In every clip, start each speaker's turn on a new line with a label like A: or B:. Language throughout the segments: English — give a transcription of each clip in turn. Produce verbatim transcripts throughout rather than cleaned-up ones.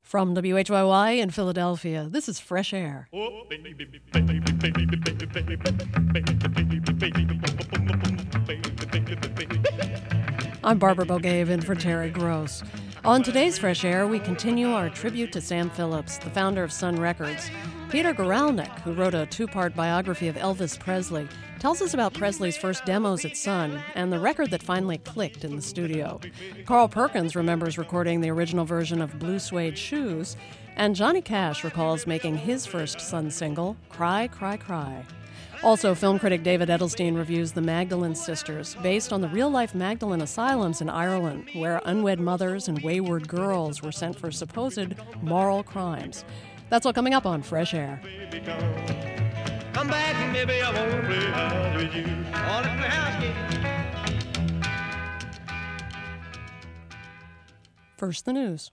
A: From W H Y Y in Philadelphia, this is Fresh Air.
B: Oh, baby, baby, baby, baby, baby, baby, baby.
A: I'm Barbara Bogave in for Terry Gross. On today's Fresh Air, we continue our tribute to Sam Phillips, the founder of Sun Records. Peter Guralnick, who wrote a two-part biography of Elvis Presley, tells us about Presley's first demos at Sun and the record that finally clicked in the studio. Carl Perkins remembers recording the original version of Blue Suede Shoes, and Johnny Cash recalls making his first Sun single, Cry, Cry, Cry. Also, film critic David Edelstein reviews The Magdalene Sisters, based on the real-life Magdalene asylums in Ireland, where unwed mothers and wayward girls were sent for supposed moral crimes. That's all coming up on Fresh Air.
B: Baby, come, come back and maybe I won't play house with you. All in the house, yeah.
A: First, the news.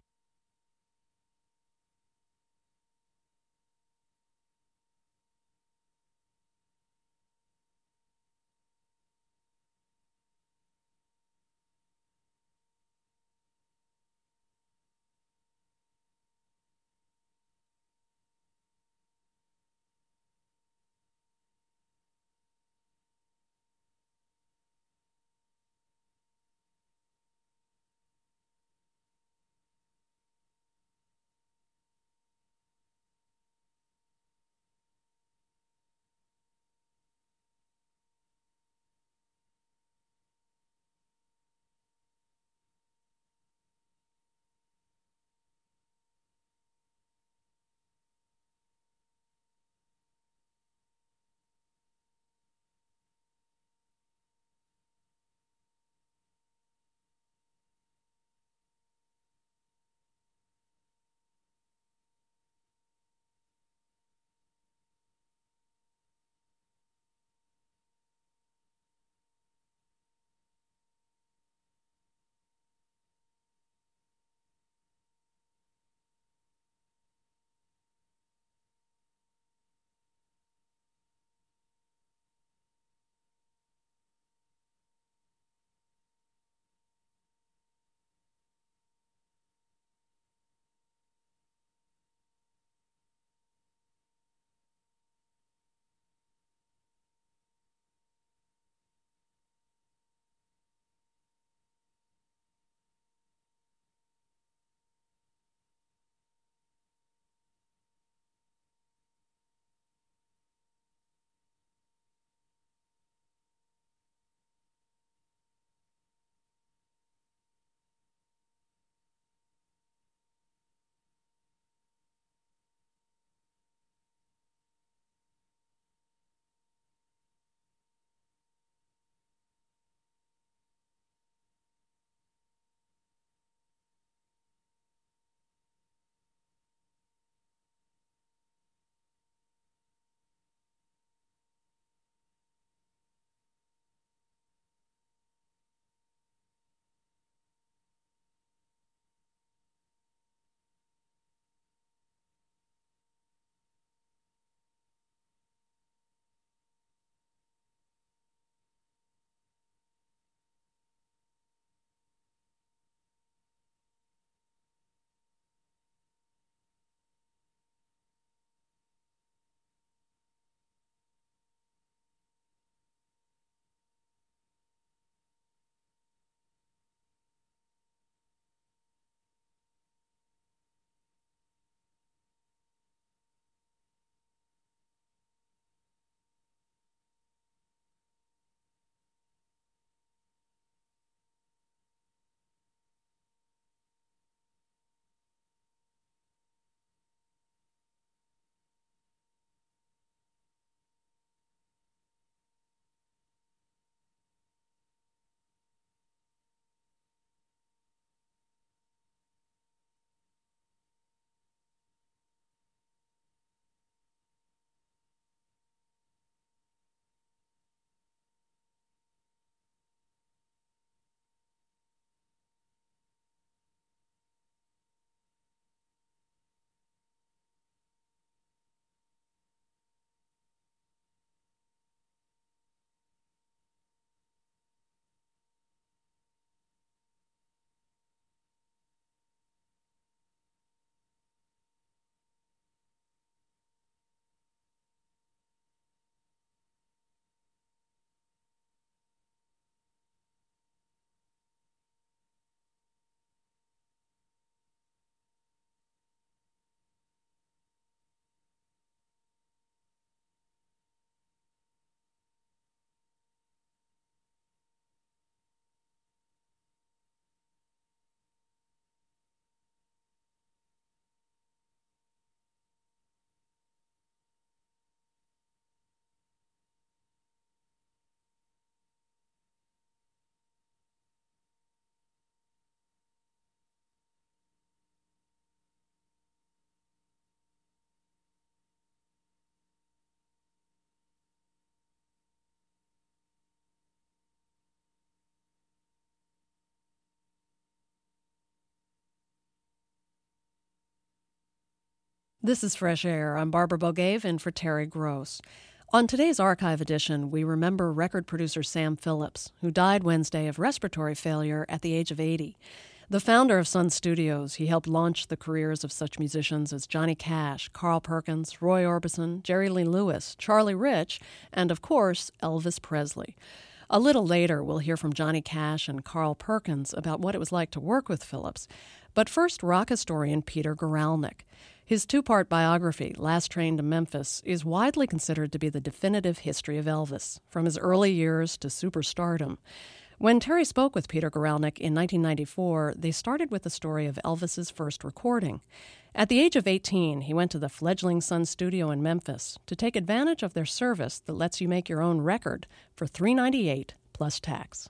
A: This is Fresh Air. I'm Barbara Bogave in for Terry Gross. On today's archive edition, we remember record producer Sam Phillips, who died Wednesday of respiratory failure at the age of eighty. The founder of Sun Studios, he helped launch the careers of such musicians as Johnny Cash, Carl Perkins, Roy Orbison, Jerry Lee Lewis, Charlie Rich, and, of course, Elvis Presley. A little later, we'll hear from Johnny Cash and Carl Perkins about what it was like to work with Phillips. But first, rock historian Peter Guralnick. His two-part biography, Last Train to Memphis, is widely considered to be the definitive history of Elvis, from his early years to superstardom. When Terry spoke with Peter Guralnick in nineteen ninety-four, they started with the story of Elvis's first recording. At the age of eighteen, he went to the fledgling Sun Studio in Memphis to take advantage of their service that lets you make your own record for three dollars and ninety-eight cents plus tax.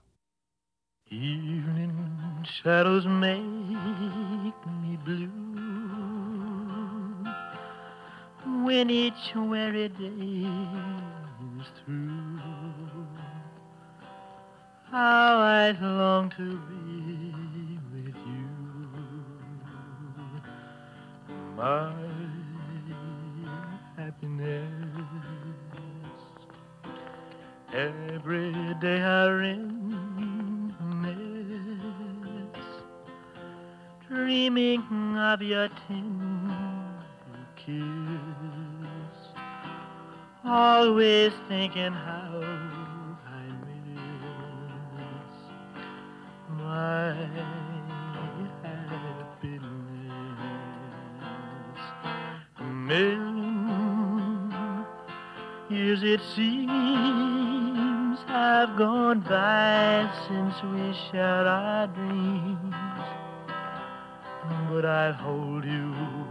B: Evening shadows make me blue when each weary day is through. How I long to be with you, my happiness. Every day I reminisce, dreaming of your tender kiss, always thinking how my happiness. Million years it seems have gone by since we shared our dreams, but I'll hold you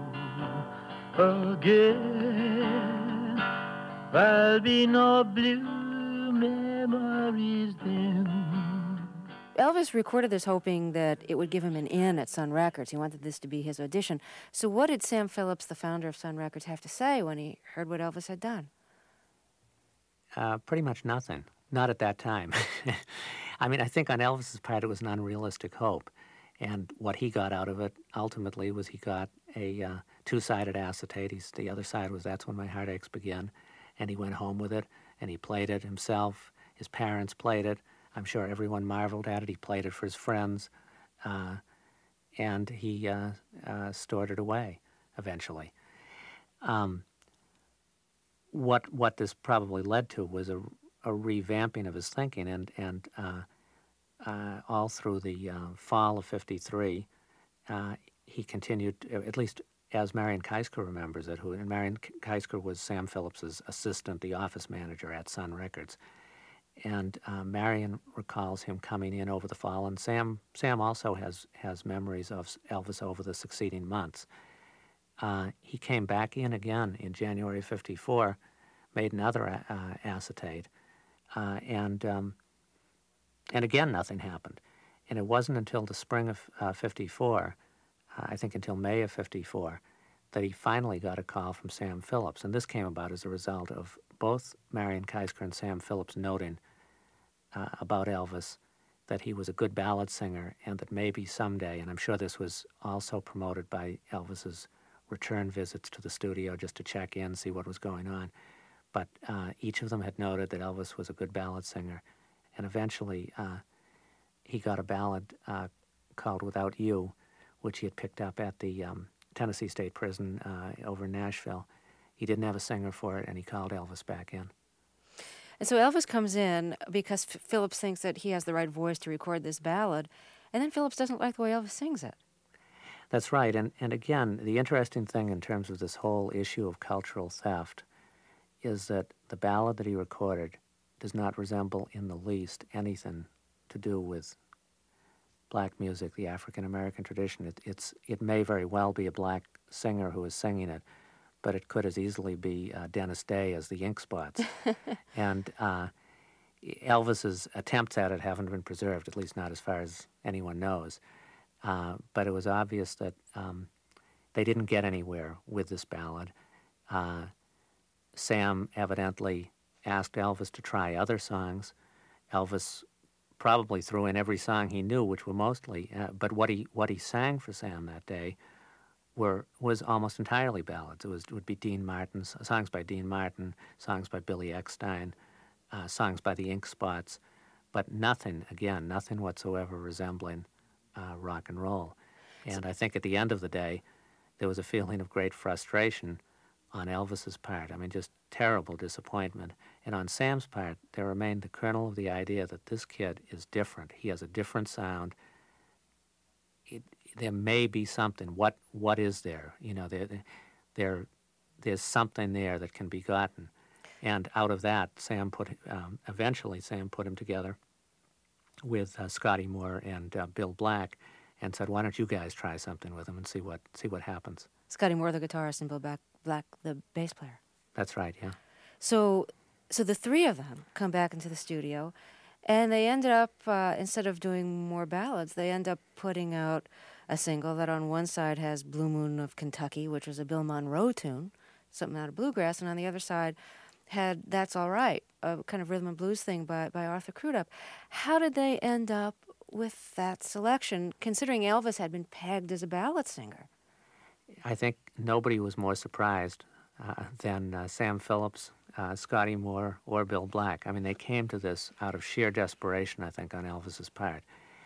B: again. There'll be no blue memories then.
C: Elvis recorded this hoping that it would give him an in at Sun Records. He wanted this to be his audition. So what did Sam Phillips, the founder of Sun Records, have to say when he heard what Elvis had done?
D: Uh, pretty much nothing. Not at that time. I mean, I think on Elvis's part it was an unrealistic hope. And what he got out of it ultimately was he got a uh, two-sided acetate. He's, the other side was That's When My Heartaches Begin. And he went home with it, and he played it himself. His parents played it. I'm sure everyone marveled at it. He played it for his friends, uh, and he uh, uh, stored it away eventually. Um, what what this probably led to was a, a revamping of his thinking, and and uh, uh, all through the uh, fall of fifty-three, uh, he continued, at least as Marion Keisker remembers it, who and Marion Keisker was Sam Phillips's assistant, the office manager at Sun Records. And uh, Marion recalls him coming in over the fall, and Sam Sam also has, has memories of Elvis over the succeeding months. Uh, he came back in again in January of fifty-four, made another uh, acetate, uh, and um, and again nothing happened. And it wasn't until the spring of uh, fifty-four, uh, I think until May of fifty-four, that he finally got a call from Sam Phillips. And this came about as a result of both Marion Keisker and Sam Phillips noting uh, about Elvis that he was a good ballad singer and that maybe someday, and I'm sure this was also promoted by Elvis's return visits to the studio just to check in, see what was going on, but uh, each of them had noted that Elvis was a good ballad singer. And eventually uh, he got a ballad uh, called Without You, which he had picked up at the um, Tennessee State Prison uh, over in Nashville. He didn't have a singer for it, and he called Elvis back in.
C: And so Elvis comes in because F- Phillips thinks that he has the right voice to record this ballad, and then Phillips doesn't like the way Elvis sings it.
D: That's right, and, and again, the interesting thing in terms of this whole issue of cultural theft is that the ballad that he recorded does not resemble in the least anything to do with black music, the African-American tradition. It, it's, it may very well be a black singer who is singing it, but it could as easily be uh, Dennis Day as the Ink Spots. And uh, Elvis's attempts at it haven't been preserved, at least not as far as anyone knows. Uh, but it was obvious that um, they didn't get anywhere with this ballad. Uh, Sam evidently asked Elvis to try other songs. Elvis probably threw in every song he knew, which were mostly, uh, but what he what he sang for Sam that day were was almost entirely ballads. It was would be Dean Martin, songs by Dean Martin, songs by Billy Eckstine, uh, songs by the Ink Spots, but nothing, again, nothing whatsoever resembling uh, rock and roll. And I think at the end of the day, there was a feeling of great frustration on Elvis's part. I mean, just terrible disappointment. And on Sam's part, there remained the kernel of the idea that this kid is different. He has a different sound. It, there may be something. What what is there? You know, there, there, there's something there that can be gotten. And out of that, Sam put um, eventually Sam put him together with uh, Scotty Moore and uh, Bill Black, and said, "Why don't you guys try something with him and see what see what happens?"
C: Scotty Moore, the guitarist, and Bill Black, Black, the bass player.
D: That's right. Yeah.
C: So, so the three of them come back into the studio, and they ended up uh, instead of doing more ballads, they end up putting out a single that on one side has Blue Moon of Kentucky, which was a Bill Monroe tune, something out of bluegrass, and on the other side had That's All Right, a kind of rhythm and blues thing by, by Arthur Crudup. How did they end up with that selection, considering Elvis had been pegged as a ballad singer?
D: I think nobody was more surprised uh, than uh, Sam Phillips, uh, Scotty Moore, or Bill Black. I mean, they came to this out of sheer desperation, I think, on Elvis's part.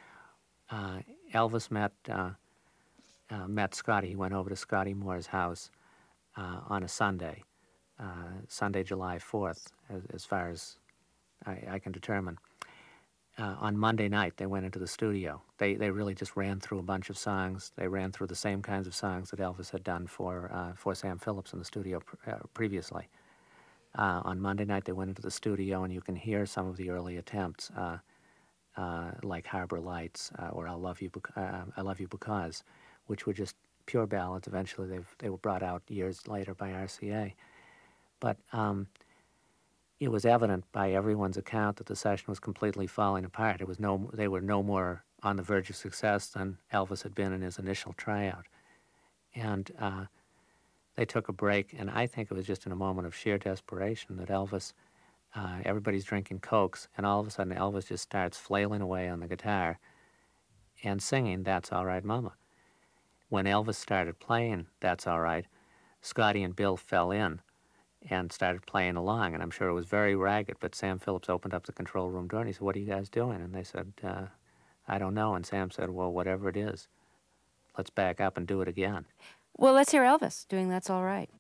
D: Uh, Elvis met uh, uh, met Scotty. He went over to Scotty Moore's house uh, on a Sunday, uh, Sunday, July fourth, as, as far as I, I can determine. Uh, on Monday night, they went into the studio. They they really just ran through a bunch of songs. They ran through the same kinds of songs that Elvis had done for uh, for Sam Phillips in the studio pr- uh, previously. Uh, on Monday night, they went into the studio, and you can hear some of the early attempts, uh, uh, like Harbor Lights uh, or "I'll Love You, Bec- uh, I Love You Because," which were just pure ballads. Eventually, they they were brought out years later by R C A, but. Um, It was evident by everyone's account that the session was completely falling apart. It was no, they were no more on the verge of success than Elvis had been in his initial tryout. And uh, they took a break, and I think it was just in a moment of sheer desperation that Elvis, uh, everybody's drinking Cokes, and all of a sudden Elvis just starts flailing away on the guitar and singing That's All Right, Mama. When Elvis started playing That's All Right, Scotty and Bill fell in and started playing along, and I'm sure it was very ragged, but Sam Phillips opened up the control room door, and he said, "What are you guys doing?" And they said, uh, "I don't know." And Sam said, "Well, whatever it is, let's back up and do it again."
C: Well, let's hear Elvis doing That's All Right.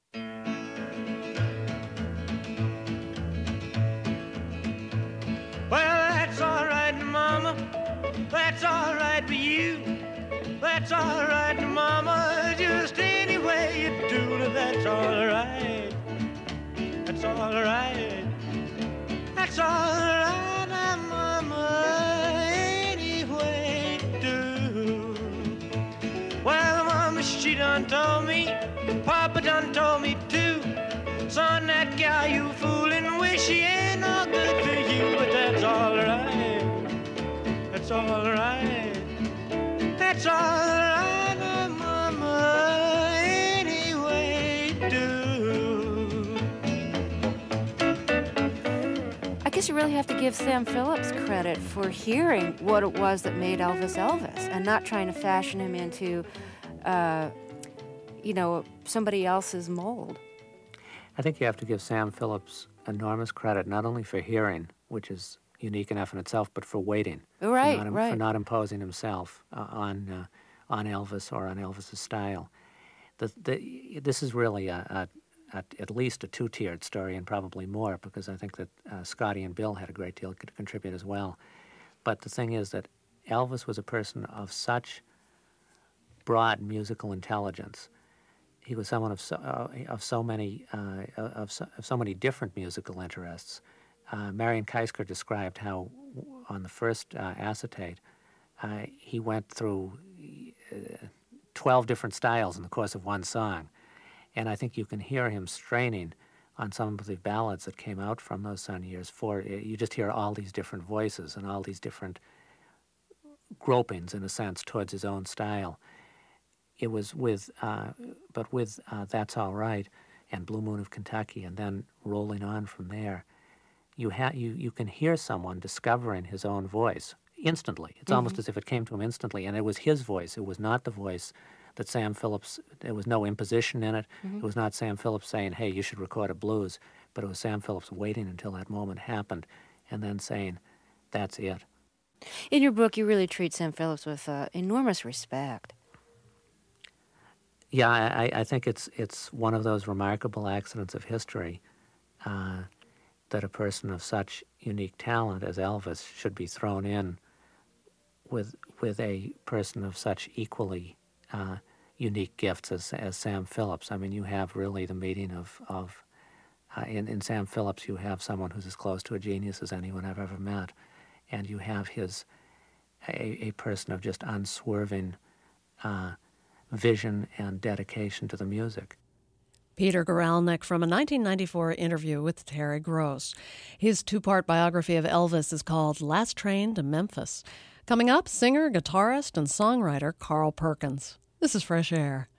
B: Well, that's all right, Mama. That's all right for you. That's all right, Mama. Just any way you do it, that's all right. That's all right. That's all right, Mama. Any way you do. Well, Mama, she done told me, Papa done told me too. Son, that gal you fooling with, she ain't no good for you, but that's all right. That's all right. That's all right, Mama. Any way you do.
C: I guess you really have to give Sam Phillips credit for hearing what it was that made Elvis Elvis and not trying to fashion him into, uh, you know, somebody else's mold.
D: I think you have to give Sam Phillips enormous credit, not only for hearing, which is unique enough in itself, but for waiting.
C: Right,
D: for not,
C: right.
D: For not imposing himself uh, on uh, on Elvis or on Elvis's style. The, the, this is really a, a, a, at least a two-tiered story, and probably more, because I think that uh, Scotty and Bill had a great deal to contribute as well. But the thing is that Elvis was a person of such broad musical intelligence. He was someone of so, uh, of so many uh, of, so, of so many different musical interests. Uh, Marion Keisker described how on the first uh, acetate uh, he went through uh, twelve different styles in the course of one song, and I think you can hear him straining on some of the ballads that came out from those Sun years. For you just hear all these different voices and all these different gropings, in a sense, towards his own style. It was with, uh, but with uh, That's All Right and Blue Moon of Kentucky, and then rolling on from there, you ha- you you can hear someone discovering his own voice instantly. It's
C: Mm-hmm.
D: almost as if it came to him instantly, and it was his voice. It was not the voice that Sam Phillips, there was no imposition in it.
C: Mm-hmm.
D: It was not Sam Phillips saying, hey, you should record a blues, but it was Sam Phillips waiting until that moment happened and then saying, that's it.
C: In your book, you really treat Sam Phillips with uh, enormous respect.
D: Yeah, I, I think it's it's one of those remarkable accidents of history uh, that a person of such unique talent as Elvis should be thrown in with with a person of such equally uh, unique gifts as as Sam Phillips. I mean, you have really the meeting of of uh, in in Sam Phillips, you have someone who's as close to a genius as anyone I've ever met, and you have his a, a person of just unswerving Uh, vision and dedication to the music.
A: Peter Guralnick from a nineteen ninety-four interview with Terry Gross. His two-part biography of Elvis is called Last Train to Memphis. Coming up, singer, guitarist, and songwriter Carl Perkins. This is Fresh Air.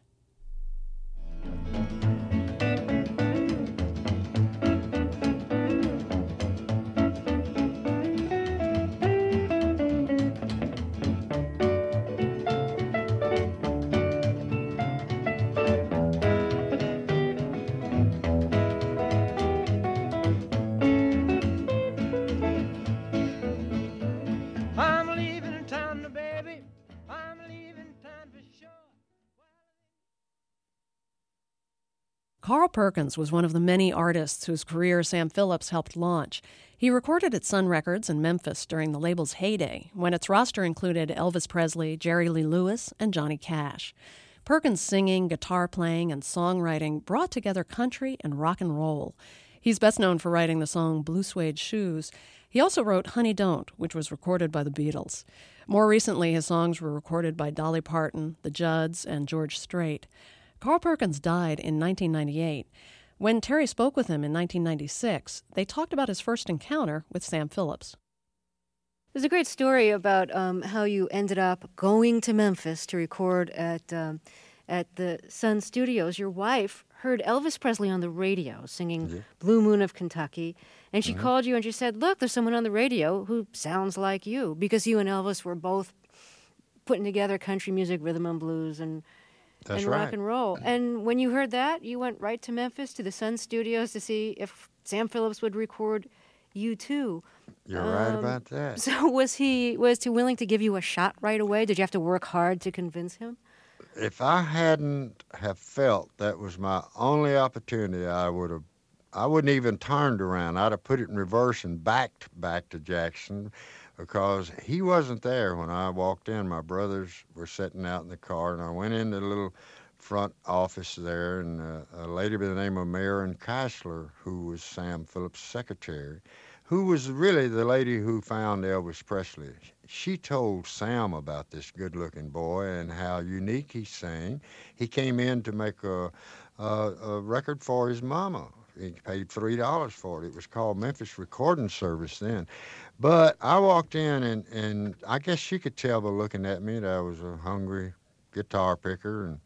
A: Carl Perkins was one of the many artists whose career Sam Phillips helped launch. He recorded at Sun Records in Memphis during the label's heyday, when its roster included Elvis Presley, Jerry Lee Lewis, and Johnny Cash. Perkins' singing, guitar playing, and songwriting brought together country and rock and roll. He's best known for writing the song Blue Suede Shoes. He also wrote Honey Don't, which was recorded by the Beatles. More recently, his songs were recorded by Dolly Parton, the Judds, and George Strait. Carl Perkins died in nineteen ninety-eight. When Terry spoke with him in nineteen ninety-six, they talked about his first encounter with Sam Phillips.
C: There's a great story about um, how you ended up going to Memphis to record at um, at the Sun Studios. Your wife heard Elvis Presley on the radio singing mm-hmm. Blue Moon of Kentucky, and she mm-hmm. called you and she said, look, there's someone on the radio who sounds like you, because you and Elvis were both putting together country music, rhythm and blues, and
E: That's
C: and
E: right.
C: rock and roll. And when you heard that, you went right to Memphis to the Sun Studios to see if Sam Phillips would record you too.
E: You're
C: um,
E: right about that.
C: So was he was he willing to give you a shot right away? Did you have to work hard to convince him?
E: If I hadn't have felt that was my only opportunity, I would have. I wouldn't even turned around. I'd have put it in reverse and backed back to Jackson, because he wasn't there when I walked in. My brothers were sitting out in the car, and I went into the little front office there, and uh, a lady by the name of Marion Keisler, who was Sam Phillips' secretary, who was really the lady who found Elvis Presley. She told Sam about this good-looking boy and how unique he sang. He came in to make a, a, a record for his mama. He paid three dollars for it. It was called Memphis Recording Service then. But I walked in, and, and I guess she could tell by looking at me that I was a hungry guitar picker. And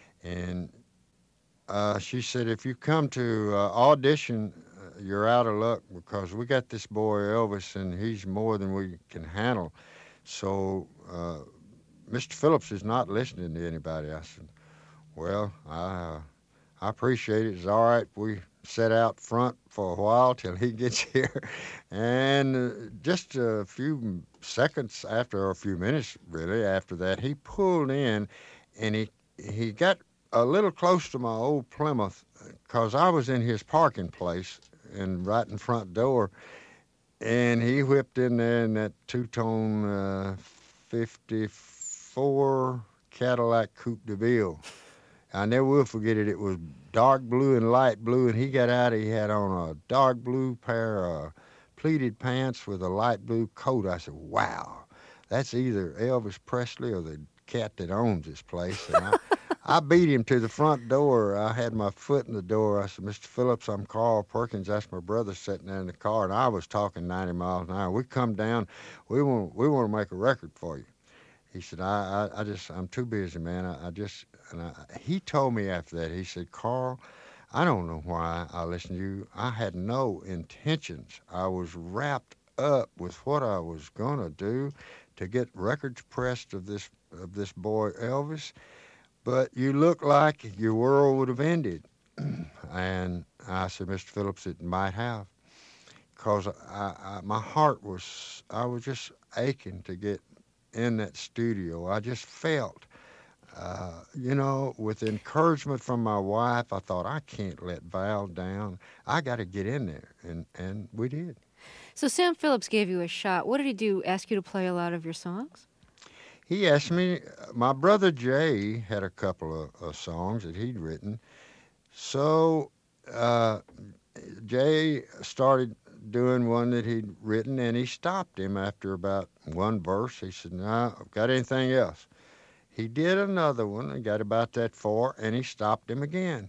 E: and uh, she said, if you come to uh, audition, uh, you're out of luck, because we got this boy Elvis, and he's more than we can handle. So uh, Mister Phillips is not listening to anybody. I said, well, I, uh, I appreciate it. It's all right. We sit out front for a while till he gets here. And uh, just a few seconds after, or a few minutes really after that, he pulled in, and he he got a little close to my old Plymouth, because I was in his parking place and right in front door, and he whipped in there in that two-tone uh, fifty-four Cadillac Coupe de Ville. I never will forget it. It was dark blue and light blue, and he got out. He had on a dark blue pair of pleated pants with a light blue coat. I said, wow, that's either Elvis Presley or the cat that owns this place. And I, I beat him to the front door. I had my foot in the door. I said, Mister Phillips, I'm Carl Perkins. That's my brother sitting there in the car, and I was talking ninety miles an hour. We come down. We want we want to make a record for you. He said, I, I, I just, I'm too busy, man. I, I just, and I, he told me after that, he said, Carl, I don't know why I listened to you. I had no intentions. I was wrapped up with what I was going to do to get records pressed of this, of this boy Elvis. but you look like your world would have ended. And I said, Mister Phillips, it might have. Because I, I, my heart was, I was just aching to get in that studio. I just felt, uh, you know, with encouragement from my wife, I thought, I can't let Val down. I got to get in there. And, and we did.
C: So Sam Phillips gave you a shot. What did he do? Ask you to play a lot of your songs?
E: He asked me, my brother Jay had a couple of, of songs that he'd written. So uh, Jay started doing one that he'd written, and he stopped him after about one verse. He said, no, I've got anything else. He did another one and got about that far, and he stopped him again.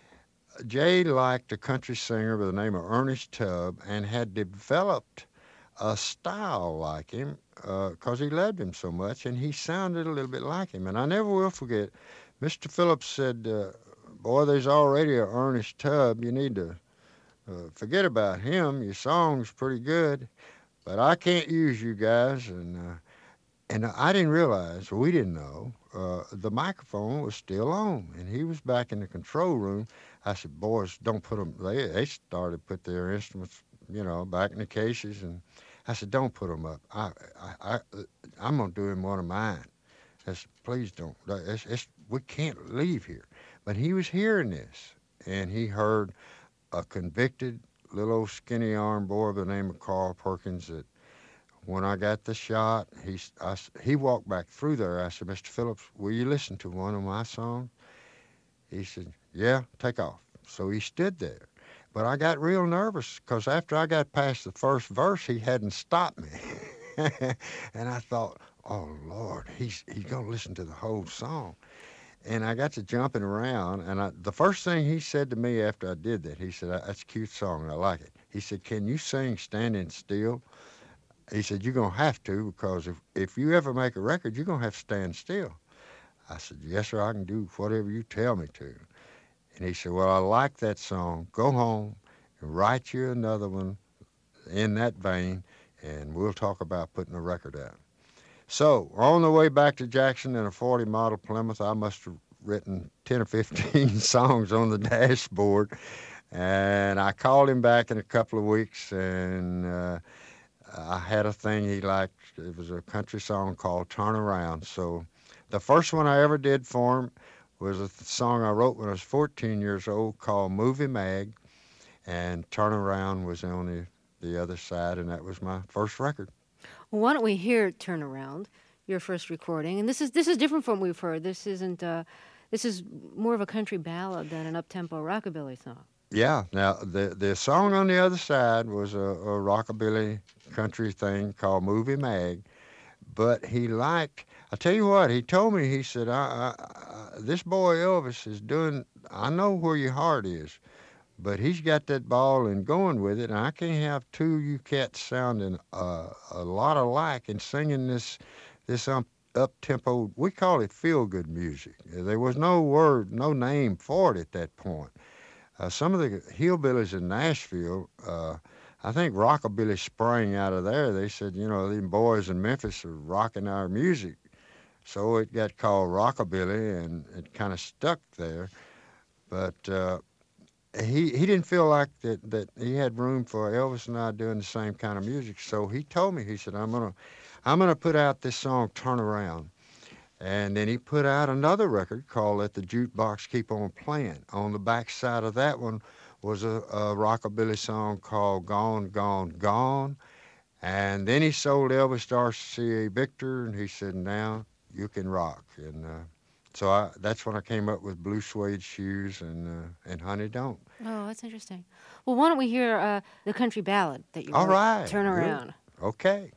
E: Jay liked a country singer by the name of Ernest Tubb and had developed a style like him because uh, he loved him so much, and he sounded a little bit like him. And I never will forget, Mister Phillips said, uh, boy, there's already a Ernest Tubb. You need to uh, forget about him. Your song's pretty good, but I can't use you guys. And uh, and I didn't realize, we didn't know, uh, the microphone was still on, and he was back in the control room. I said, boys, don't put them, they, they started to put their instruments, you know, back in the cases, and I said, don't put them up. I, I, I, I'm going to do him one of mine. I said, please don't. It's, it's, we can't leave here. But he was hearing this, and he heard a convicted little old skinny arm boy by the name of Carl Perkins that when I got the shot, he, I, he walked back through there. I said, Mister Phillips, will you listen to one of my songs? He said, yeah, take off. So he stood there. But I got real nervous because after I got past the first verse, he hadn't stopped me. And I thought, oh, Lord, he's, he's going to listen to the whole song. And I got to jumping around, and I, the first thing he said to me after I did that, he said, that's a cute song, and I like it. He said, can you sing Standing Still? He said, you're going to have to, because if, if you ever make a record, you're going to have to stand still. I said, yes, sir, I can do whatever you tell me to. And he said, well, I like that song. Go home and write you another one in that vein, and we'll talk about putting a record out. So on the way back to Jackson in a forty model Plymouth, I must have written ten or fifteen songs on the dashboard. And I called him back in a couple of weeks, and uh, I had a thing he liked. It was a country song called Turn Around. So the first one I ever did for him was a song I wrote when I was fourteen years old called Movie Mag, and Turn Around was on the, the other side, and that was my first record.
C: Well, why don't we hear Turn Around, your first recording? And this is this is different from what we've heard. This isn't uh, this is more of a country ballad than an up-tempo rockabilly song.
E: Yeah. Now, the the song on the other side was a, a rockabilly country thing called Movie Mag, but he liked, I tell you what, he told me, he said, I, I, I, this boy Elvis is doing, I know where your heart is, but he's got that ball and going with it, and I can't have two you cats sounding uh, a lot alike and singing this this um, up-tempo, we call it feel-good music. There was no word, no name for it at that point. Uh, some of the hillbillies in Nashville, uh, I think rockabilly sprang out of there. They said, you know, these boys in Memphis are rocking our music. So it got called rockabilly, and it kind of stuck there. But uh, he he didn't feel like that, that he had room for Elvis and I doing the same kind of music. So he told me, he said, I'm gonna I'm gonna put out this song, Turn Around. And then he put out another record called Let the Jukebox Keep on Playing. On the back side of that one was a, a rockabilly song called Gone, Gone, Gone. And then he sold Elvis to R C A Victor, and he said, now you can rock. And uh, so I, that's when I came up with Blue Suede Shoes and uh, and Honey Don't.
C: Oh, that's interesting. Well, why don't we hear uh, the country ballad that you
E: All
C: wrote,
E: right.
C: Turn Around.
E: Good. Okay.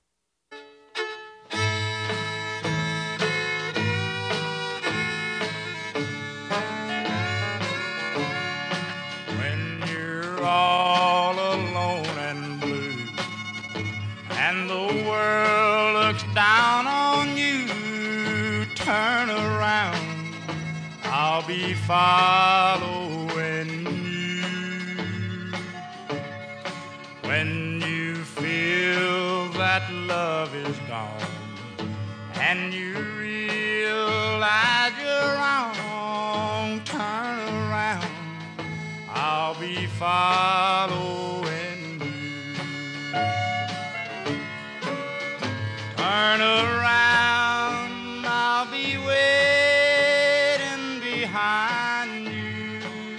B: All alone and blue, and the world looks down on you. Turn around, I'll be following you. When you feel that love is gone, and you realize you're following you. Turn around, I'll be waiting behind you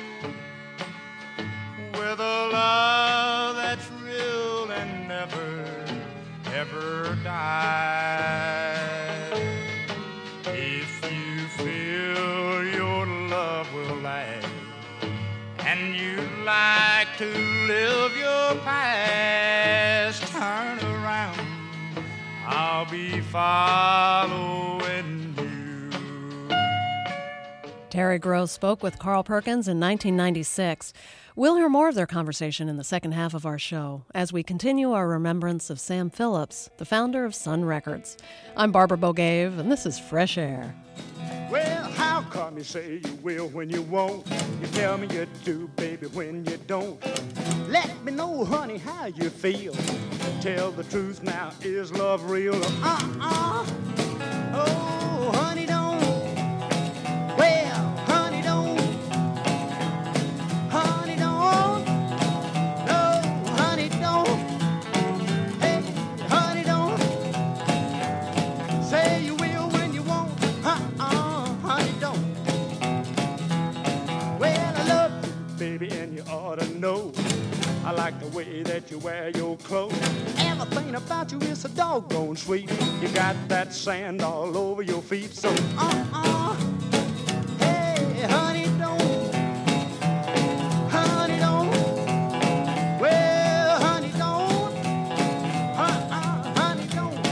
B: with a love that's real and never, ever dies. If you feel your love will last and you'd like to live your past, turn around, I'll be following you.
A: Terry Gross spoke with Carl Perkins in nineteen ninety-six. We'll hear more of their conversation in the second half of our show as we continue our remembrance of Sam Phillips, the founder of Sun Records. I'm Barbara Bogave, and this is Fresh Air.
B: Well, how come you say you will when you won't? You tell me you do, baby, when you don't. Let me know, honey, how you feel. Tell the truth now, is love real? Uh-uh. Oh, honey, don't. Well, honey, don't. Honey, don't. No, honey, don't. Hey, honey, don't. Say you will when you won't. Uh-uh, honey, don't. Well, I love you, baby, and you ought to know. I like the way that you wear your clothes. Everything about you is so doggone sweet. You got that sand all over your feet, so uh-uh. Hey, honey, don't. Honey, don't. Well, honey, don't. Uh-uh, honey, don't.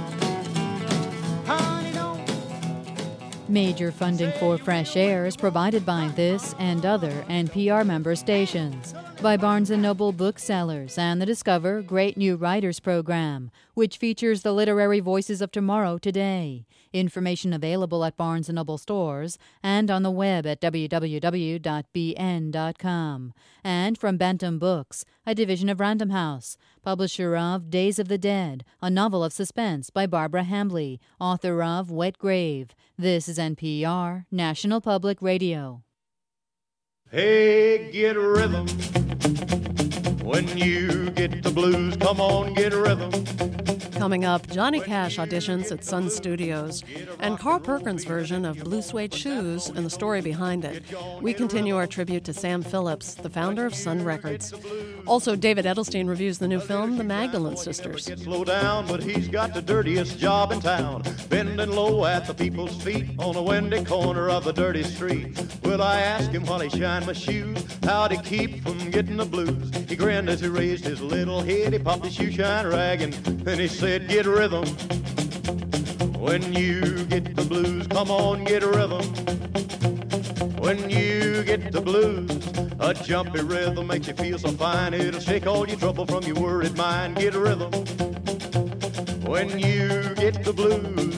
B: Honey, don't.
F: Major funding for Fresh Air is provided by this and other N P R member stations, by Barnes and Noble Booksellers and the Discover Great New Writers program, which features the literary voices of tomorrow today. Information available at Barnes and Noble stores and on the web at w w w dot b n dot com. And from Bantam Books, a division of Random House, publisher of Days of the Dead, a novel of suspense by Barbara Hambly, author of Wet Grave. This is N P R, National Public Radio.
B: Hey, get a rhythm. When you get the blues, come on, get a rhythm.
A: Coming up, Johnny Cash auditions at Sun Studios and Carl Perkins' version of Blue Suede Shoes and the story behind it. We continue our tribute to Sam Phillips, the founder of Sun Records. Also, David Edelstein reviews the new film, The Magdalene Sisters.
G: Slow down, but he's got the dirtiest job in town, bending low at the people's feet on a windy corner of the dirty street. Will I ask him while he shine my shoes how to keep from getting the blues? He grinned as he raised his little head, he popped his shoe shine rag, and then he said, get a rhythm. When you get the blues, come on, get a rhythm. When you get the blues, a jumpy rhythm makes you feel so fine. It'll shake all your trouble from your worried mind. Get a rhythm. When you get the blues.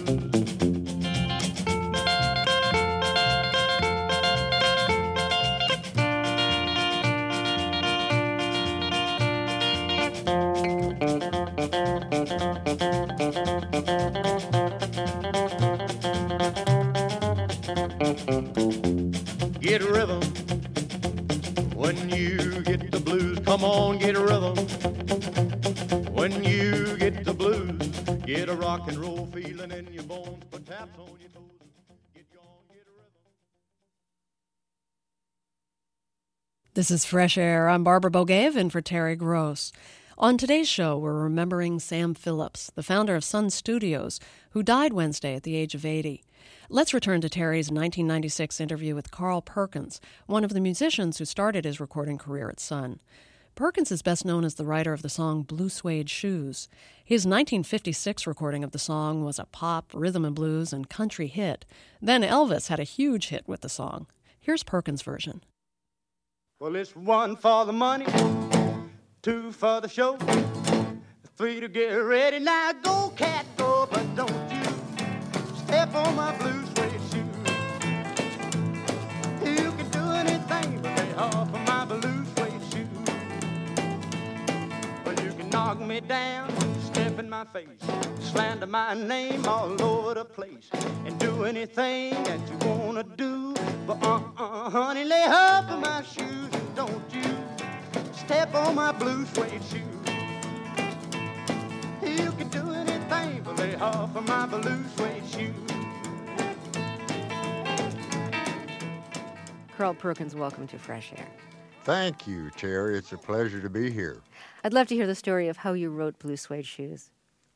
G: Get a rhythm. When you get the blues, come on, get a rhythm. When you get the blues, get a rock and roll feeling in your bones, put taps on your toes, get gone, get a rhythm.
A: This is Fresh Air. I'm Barbara Bogave in for Terry Gross. On today's show, we're remembering Sam Phillips, the founder of Sun Studios, who died Wednesday at the age of eighty. Let's return to Terry's nineteen ninety-six interview with Carl Perkins, one of the musicians who started his recording career at Sun. Perkins is best known as the writer of the song Blue Suede Shoes. His nineteen fifty-six recording of the song was a pop, rhythm and blues, and country hit. Then Elvis had a huge hit with the song. Here's Perkins' version.
B: Well, it's one for the money, two for the show, three to get ready. Now go, cat, go, but don't you step on my blue suede shoes. You can do anything but lay off of my blue suede shoes. Well, you can knock me down, step in my face, slander my name all over the place, and do anything that you wanna do. But uh-uh, honey, lay off of my shoes, don't you
G: for my blue suede shoes. You can do anything but lay off of my blue suede shoes.
C: Carl Perkins, welcome to Fresh Air.
E: Thank you, Terry. It's a pleasure to be here.
C: I'd love to hear the story of how you wrote Blue Suede Shoes.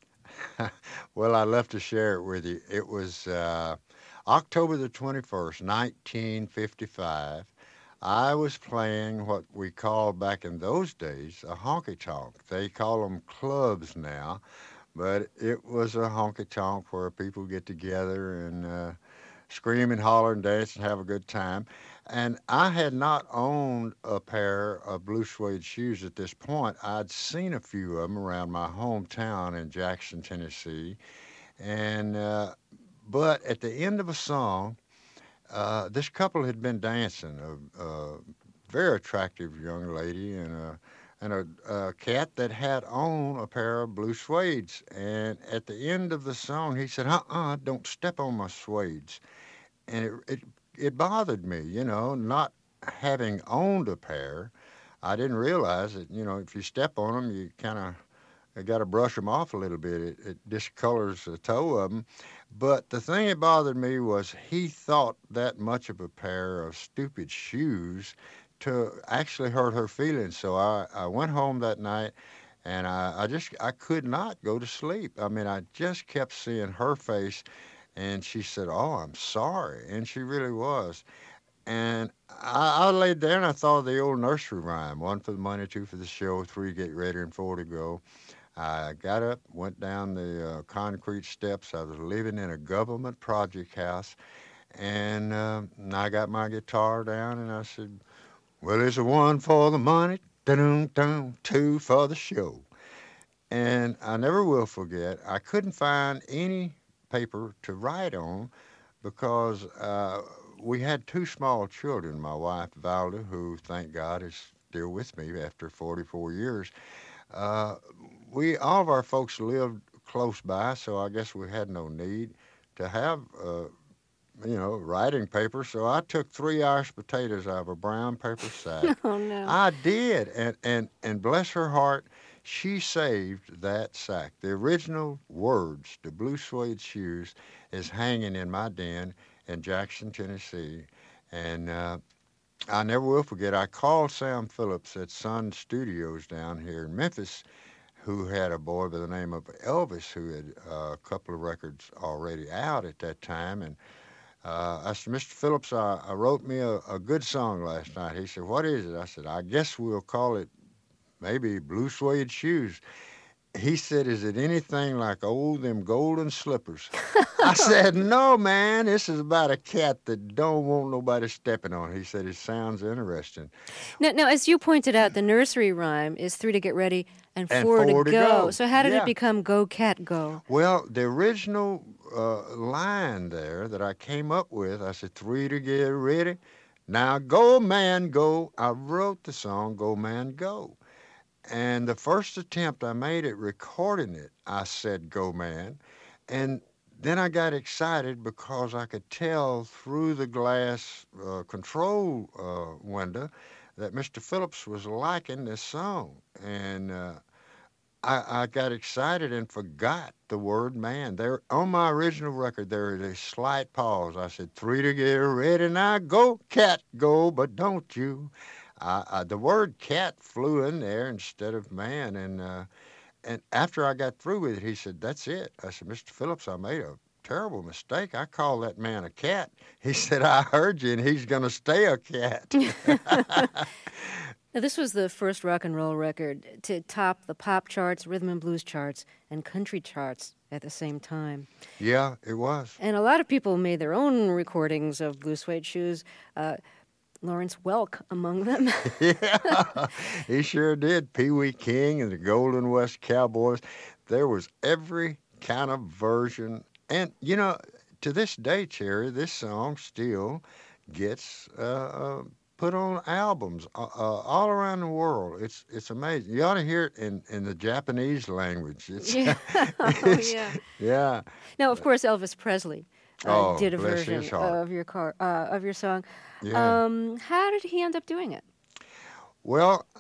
E: Well, I'd love to share it with you. It was uh, October the twenty-first, nineteen fifty-five. I was playing what we called back in those days a honky-tonk. They call them clubs now, but it was a honky-tonk where people get together and uh, scream and holler and dance and have a good time. And I had not owned a pair of blue suede shoes at this point. I'd seen a few of them around my hometown in Jackson, Tennessee. And uh, but at the end of a song, uh, this couple had been dancing, a, a very attractive young lady and a and a, a cat that had on a pair of blue suedes. And at the end of the song, he said, uh-uh, don't step on my suedes. And it, it It bothered me, you know, not having owned a pair. I didn't realize that, you know, if you step on them, you kind of got to brush them off a little bit. It, it discolors the toe of them. But the thing that bothered me was he thought that much of a pair of stupid shoes to actually hurt her feelings. So I, I went home that night, and I, I just, I could not go to sleep. I mean, I just kept seeing her face. And she said, oh, I'm sorry. And she really was. And I, I laid there and I thought of the old nursery rhyme, one for the money, two for the show, three get ready, and four to go. I got up, went down the uh, concrete steps. I was living in a government project house. And uh, I got my guitar down and I said, well, it's a one for the money, dun-dun, two for the show. And I never will forget, I couldn't find any paper to write on because uh, we had two small children. My wife, Valda, who, thank God, is still with me after forty-four years. Uh, we, all of our folks lived close by, so I guess we had no need to have, uh, you know, writing paper. So I took three Irish potatoes out of a brown paper sack.
C: Oh, no.
E: I did, and, and, and bless her heart, she saved that sack. The original words, the blue suede shoes, is hanging in my den in Jackson, Tennessee. And uh, I never will forget, I called Sam Phillips at Sun Studios down here in Memphis, who had a boy by the name of Elvis, who had uh, a couple of records already out at that time. And uh, I said, Mister Phillips, I, I wrote me a, a good song last night. He said, what is it? I said, I guess we'll call it maybe blue suede shoes. He said, is it anything like old them golden slippers? I said, no, man, this is about a cat that don't want nobody stepping on. He said, it sounds interesting.
C: Now, now, as you pointed out, the nursery rhyme is three to get ready and,
E: And
C: four,
E: four
C: to,
E: to
C: go.
E: go.
C: So how did
E: Yeah.
C: it become Go Cat Go?
E: Well, the original uh, line there that I came up with, I said, three to get ready. Now go, man, go. I wrote the song, Go, Man, Go. And the first attempt I made at recording it, I said, go, man. And then I got excited because I could tell through the glass uh, control uh, window that Mister Phillips was liking this song. And uh, I, I got excited and forgot the word man. There, on my original record, there is a slight pause. I said, three to get ready, now go, cat, go, but don't you. I, I, the word cat flew in there instead of man, and uh, and after I got through with it, he said, that's it. I said, Mister Phillips, I made a terrible mistake. I called that man a cat. He said, I heard you, and he's going to stay a cat.
C: Now, this was the first rock and roll record to top the pop charts, rhythm and blues charts, and country charts at the same time.
E: Yeah, it was.
C: And a lot of people made their own recordings of Blue Suede Shoes. Uh, Lawrence Welk among them.
E: Yeah, he sure did. Pee Wee King and the Golden West Cowboys. There was every kind of version. And, you know, to this day, Cherry, this song still gets uh, uh, put on albums uh, uh, all around the world. It's it's amazing. You ought to hear it in, in the Japanese language. It's,
C: Yeah.
E: it's,
C: yeah.
E: yeah.
C: Now, of course, Elvis Presley uh,
E: Oh,
C: did a
E: bless
C: version
E: his heart.
C: of your car uh, of your song.
E: Yeah.
C: Um, how did he end up doing it?
E: Well, uh,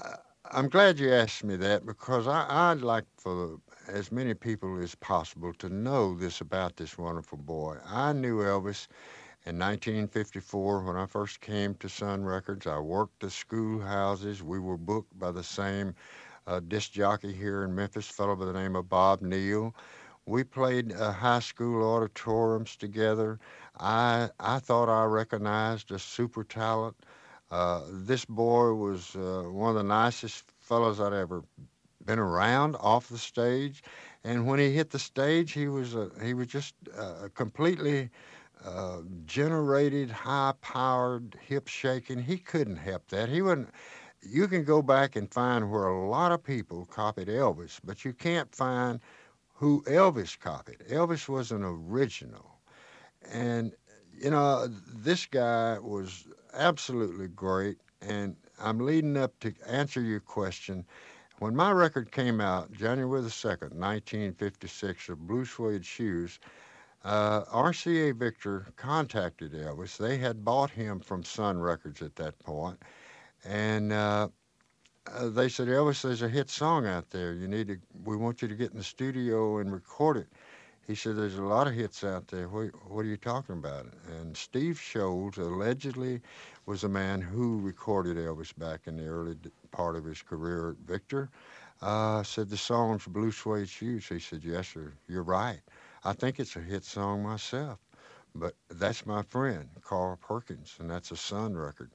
E: I'm glad you asked me that because I, I'd like for as many people as possible to know this about this wonderful boy. I knew Elvis in nineteen fifty-four when I first came to Sun Records. I worked the schoolhouses. We were booked by the same uh, disc jockey here in Memphis, a fellow by the name of Bob Neal. We played uh, high school auditoriums together. I I thought I recognized a super talent. Uh, this boy was uh, one of the nicest fellows I'd ever been around off the stage, and when he hit the stage, he was uh, he was just uh, completely uh, generated, high-powered, hip-shaking. He couldn't help that. He wouldn't. You can go back and find where a lot of people copied Elvis, but you can't find who Elvis copied. Elvis was an original, and you know this guy was absolutely great, and I'm leading up to answer your question. When my record came out, January the second, nineteen fifty-six, of Blue Suede Shoes, uh, R C A Victor contacted Elvis. They had bought him from Sun Records at that point, and uh, uh, they said, Elvis, there's a hit song out there. You need to. We want you to get in the studio and record it. He said, there's a lot of hits out there. What, what are you talking about? And Steve Sholes allegedly was a man who recorded Elvis back in the early part of his career at Victor. Uh, said, the song's Blue Suede Shoes. He said, yes, sir, you're right. I think it's a hit song myself. But that's my friend, Carl Perkins, and that's a Sun record.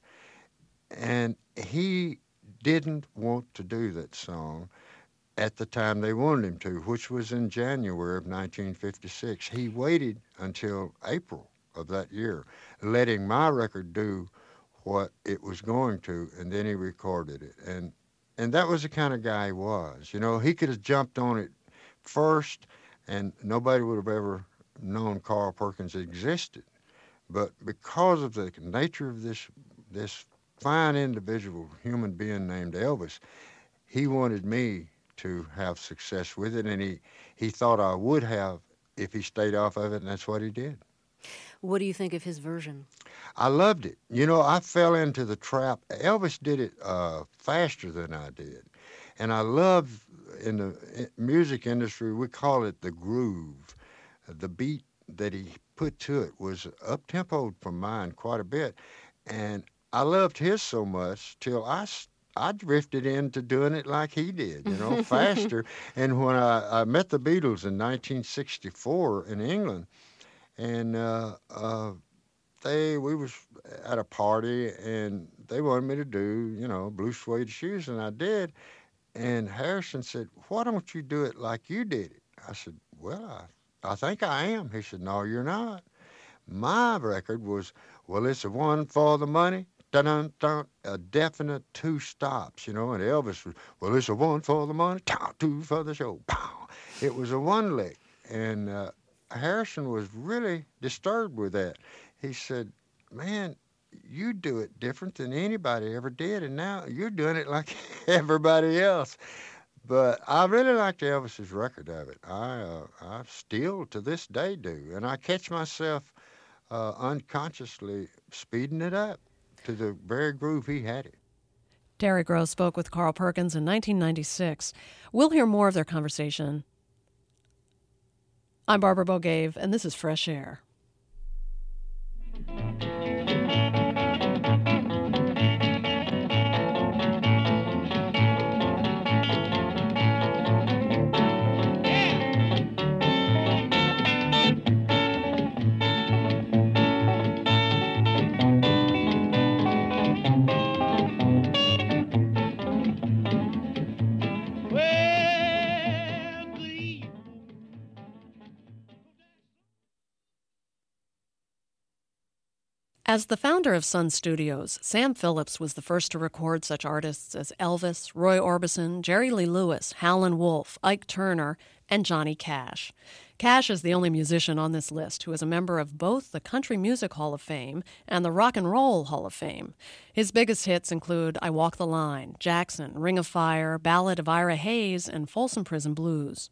E: And he didn't want to do that song at the time they wanted him to, which was in January of nineteen fifty-six. He waited until April of that year, letting my record do what it was going to, and then he recorded it. And and that was the kind of guy he was. You know, he could have jumped on it first, and nobody would have ever known Carl Perkins existed. But because of the nature of this this fine individual human being named Elvis, he wanted me to have success with it, and he, he thought I would have if he stayed off of it, and that's what he did.
C: What do you think of his version?
E: I loved it. You know, I fell into the trap. Elvis did it uh, faster than I did, and I love, in the music industry, we call it the groove. The beat that he put to it was up-tempoed from mine quite a bit, and I loved his so much till I I drifted into doing it like he did, you know, faster. And when I, I met the Beatles in nineteen sixty-four in England, and uh, uh, they we was at a party, and they wanted me to do, you know, Blue Suede Shoes, and I did. And Harrison said, why don't you do it like you did it? I said, well, I, I think I am. He said, no, you're not. My record was, well, it's a one for the money, dun dun, a definite two stops, you know, and Elvis was, well, it's a one for the money, two for the show, pow. It was a one lick, and uh, Harrison was really disturbed with that. He said, man, you do it different than anybody ever did, and now you're doing it like everybody else. But I really liked Elvis's record of it. I, uh, I still, to this day, do, and I catch myself uh, unconsciously speeding it up to the very groove he had it.
A: Terry Gross spoke with Carl Perkins in nineteen ninety-six. We'll hear more of their conversation. I'm Barbara Bogave, and this is Fresh Air. As the founder of Sun Studios, Sam Phillips was the first to record such artists as Elvis, Roy Orbison, Jerry Lee Lewis, Howlin' Wolf, Ike Turner, and Johnny Cash. Cash is the only musician on this list who is a member of both the Country Music Hall of Fame and the Rock and Roll Hall of Fame. His biggest hits include I Walk the Line, Jackson, Ring of Fire, Ballad of Ira Hayes, and Folsom Prison Blues.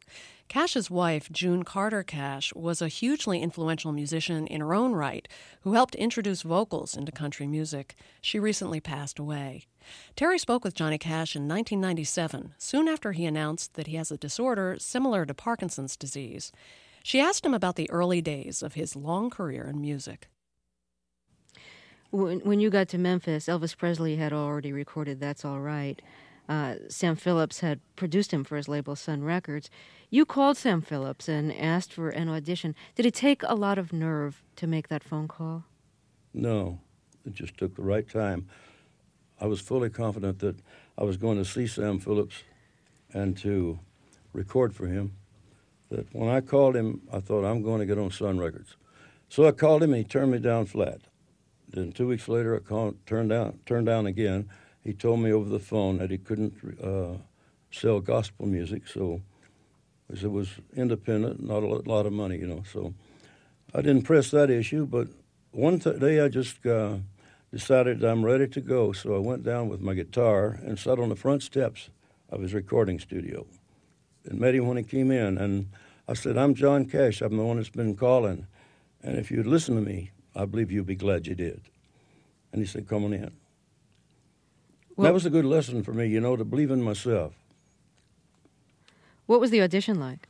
A: Cash's wife, June Carter Cash, was a hugely influential musician in her own right who helped introduce vocals into country music. She recently passed away. Terry spoke with Johnny Cash in nineteen ninety-seven, soon after he announced that he has a disorder similar to Parkinson's disease. She asked him about the early days of his long career in music.
C: When, when you got to Memphis, Elvis Presley had already recorded That's All Right. Uh, Sam Phillips had produced him for his label Sun Records. You called Sam Phillips and asked for an audition. Did it take a lot of nerve to make that phone call?
H: No, it just took the right time. I was fully confident that I was going to see Sam Phillips and to record for him. That when I called him, I thought, I'm going to get on Sun Records. So I called him, and he turned me down flat. Then two weeks later, I called, turned down, turned down again. He told me over the phone that he couldn't uh, sell gospel music, so because it was independent, not a lot of money, you know. So I didn't press that issue, but one th- day I just uh, decided I'm ready to go, so I went down with my guitar and sat on the front steps of his recording studio and met him when he came in. And I said, I'm John Cash. I'm the one that's been calling. And if you'd listen to me, I believe you'll be glad you did. And he said, come on in. Well, that was a good lesson for me, you know, to believe in myself.
C: What was the audition like?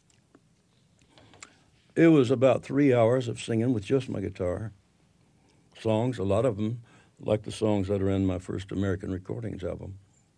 H: It was about three hours of singing with just my guitar. Songs, a lot of them, like the songs that are in my first American Recordings album.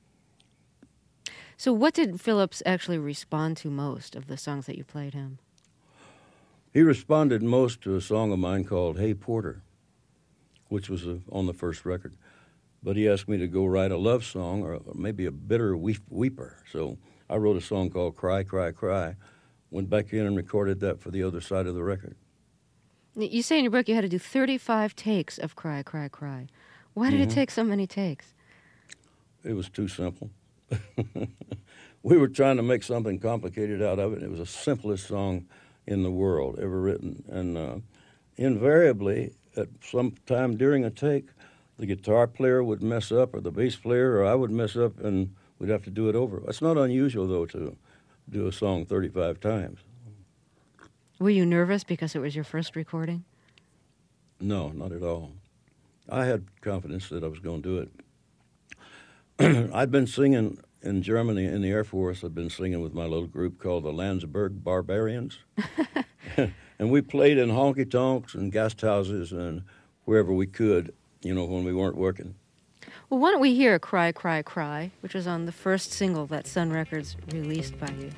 C: So what did Phillips actually respond to most of the songs that you played him?
H: He responded most to a song of mine called Hey Porter, which was a, on the first record. But he asked me to go write a love song or maybe a bitter weep, weeper. So I wrote a song called Cry, Cry, Cry, went back in and recorded that for the other side of the record.
C: You say in your book you had to do thirty-five takes of Cry, Cry, Cry. Why did mm-hmm. it take so many takes?
H: It was too simple. We were trying to make something complicated out of it. It was the simplest song in the world ever written. And uh, invariably, at some time during a take, the guitar player would mess up, or the bass player, or I would mess up, and we'd have to do it over. It's not unusual, though, to do a song thirty-five times.
C: Were you nervous because it was your first recording?
H: No, not at all. I had confidence that I was going to do it. I'd been singing in Germany in the Air Force. I'd been singing with my little group called the Landsberg Barbarians. And we played in honky-tonks and guest houses and wherever we could, you know, when we weren't working.
C: Well, why don't we hear Cry, Cry, Cry, which was on the first single that Sun Records released by you.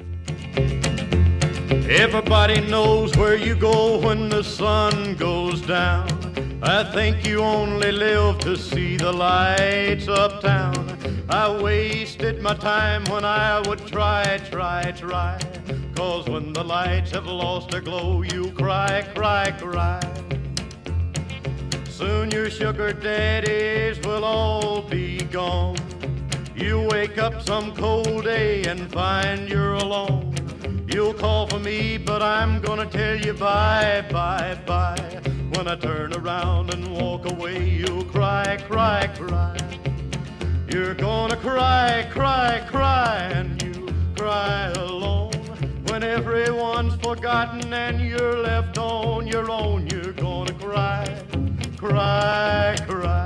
G: Everybody knows where you go when the sun goes down. I think you only live to see the lights uptown. I wasted my time when I would try, try, try. 'Cause when the lights have lost their glow, you cry, cry, cry. Soon your sugar daddies will all be gone. You wake up some cold day and find you're alone. You'll call for me, but I'm gonna tell you bye, bye, bye. When I turn around and walk away, you'll cry, cry, cry. You're gonna cry, cry, cry, and you cry alone. When everyone's forgotten and you're left on your own, you're gonna cry, cry, cry.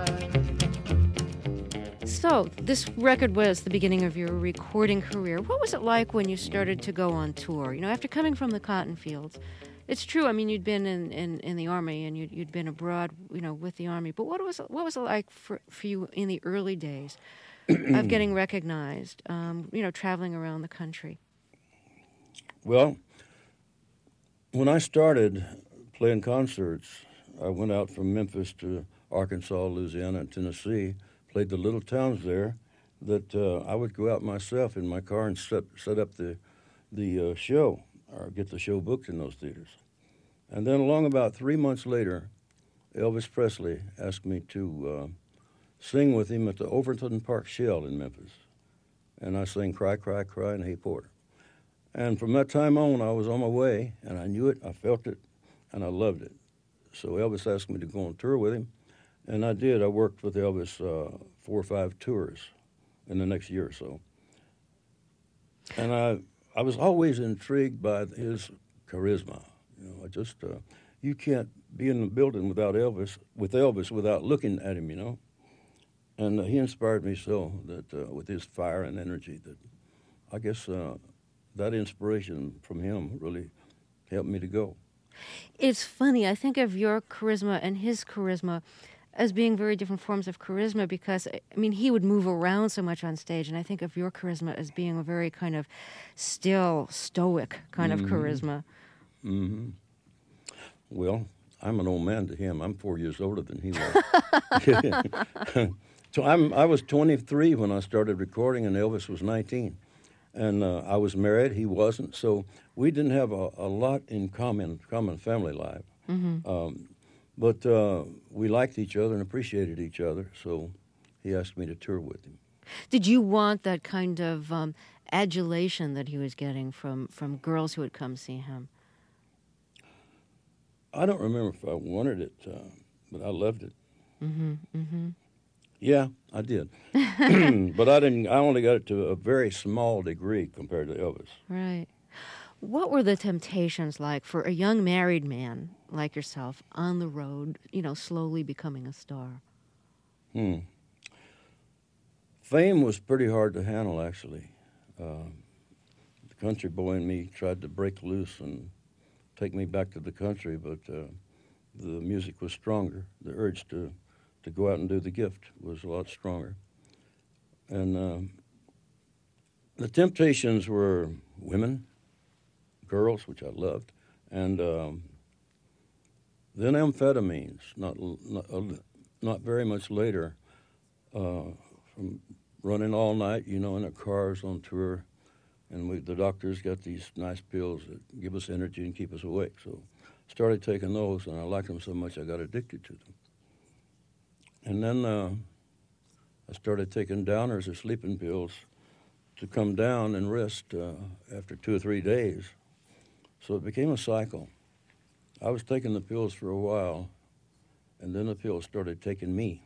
C: So, this record was the beginning of your recording career. What was it like when you started to go on tour? You know, after coming from the cotton fields, it's true, I mean, you'd been in, in, in the Army and you'd, you'd been abroad, you know, with the Army. But what was what was it like for, for you in the early days of getting recognized, um, you know, traveling around the country?
H: Well, when I started playing concerts, I went out from Memphis to Arkansas, Louisiana, and Tennessee, played the little towns there, that uh, I would go out myself in my car and set, set up the, the uh, show, or get the show booked in those theaters. And then along about three months later, Elvis Presley asked me to uh, sing with him at the Overton Park Shell in Memphis. And I sang Cry, Cry, Cry and Hey Porter. And from that time on, I was on my way, and I knew it, I felt it, and I loved it. So Elvis asked me to go on tour with him, and I did. I worked with Elvis uh, four or five tours in the next year or so. And I I was always intrigued by his charisma. You know, I just uh, you can't be in the building without Elvis, with Elvis, without looking at him. You know, and uh, he inspired me so that uh, with his fire and energy, that I guess uh, that inspiration from him really helped me to go.
C: It's funny. I think of your charisma and his charisma as being very different forms of charisma because, I mean, he would move around so much on stage, and I think of your charisma as being a very kind of still, stoic kind mm-hmm. of charisma.
H: Mm-hmm. Well, I'm an old man to him. I'm four years older than he was. So I'm, I was twenty-three when I started recording, and Elvis was nineteen. And uh, I was married, he wasn't, so we didn't have a, a lot in common, common family life. Mm-hmm. Um, but uh, we liked each other and appreciated each other, so he asked me to tour with him.
C: Did you want that kind of um, adulation that he was getting from, from girls who would come see him?
H: I don't remember if I wanted it, uh, but I loved it.
C: Mm-hmm, mm-hmm.
H: Yeah, I did. But I didn't. I only got it to a very small degree compared to Elvis.
C: Right. What were the temptations like for a young married man like yourself on the road, you know, slowly becoming a star?
H: Hmm. Fame was pretty hard to handle, actually. Uh, the country boy in me tried to break loose and take me back to the country, but uh, the music was stronger. The urge to to go out and do the gift was a lot stronger. And um, the temptations were women, girls, which I loved, and um, then amphetamines, not, not, uh, not very much later, uh, from running all night, you know, in our cars on tour, and we, the doctors got these nice pills that give us energy and keep us awake. So started taking those, and I liked them so much I got addicted to them. And then uh, I started taking downers or sleeping pills to come down and rest uh, after two or three days. So it became a cycle. I was taking the pills for a while, and then the pills started taking me.